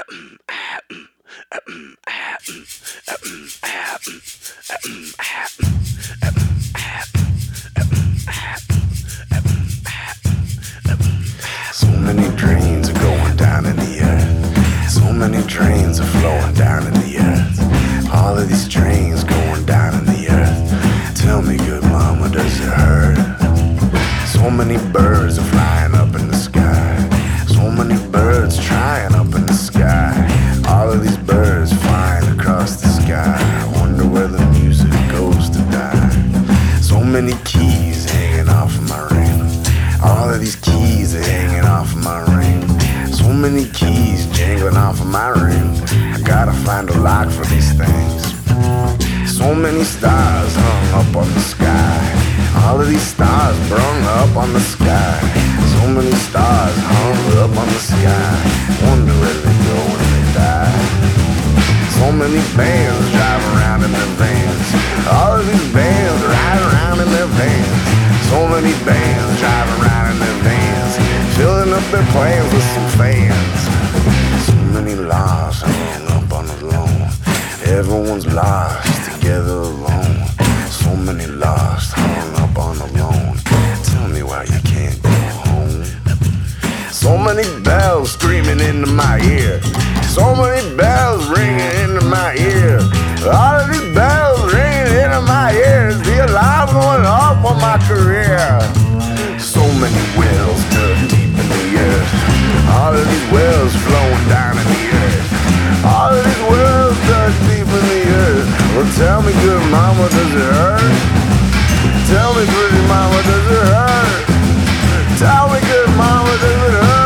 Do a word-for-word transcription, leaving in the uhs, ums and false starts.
So many drains are going down in the earth. So many drains are flowing down in the earth. All of these drains going down in the earth. Tell me, good mama, does it hurt? So many birds are flying up in the sky. So many birds trying up in the sky. All of these birds flying across the sky. I wonder where the music goes to die. So many keys hanging off of my ring. All of these keys are hanging off of my ring. So many keys jangling off of my ring. I gotta find a lock for these things. So many stars hung up on the sky. All of these stars brung up on the sky. So many stars hung up on the sky. Wonder where they go when they die. So many bands drive around in their vans. All of these bands ride around in their vans. So many bands drive around in their vans, filling up their plans with some fans. So many lives hung up on the lawn. Everyone's lost together alone. So many lost hung up on the lawn. Tell me why you can't go home. So many bells screaming into my ear. So many bells ringing into my ear. All of these bells ringing into my ears. The alarm going off on my career. So many wells dug deep in the earth. All of these wells flowing down in the earth. All of these wells dug deep in the earth. Well, tell me, good mama, does it hurt? Tell me, pretty mama, does it hurt? Tell me, good mama, does it hurt?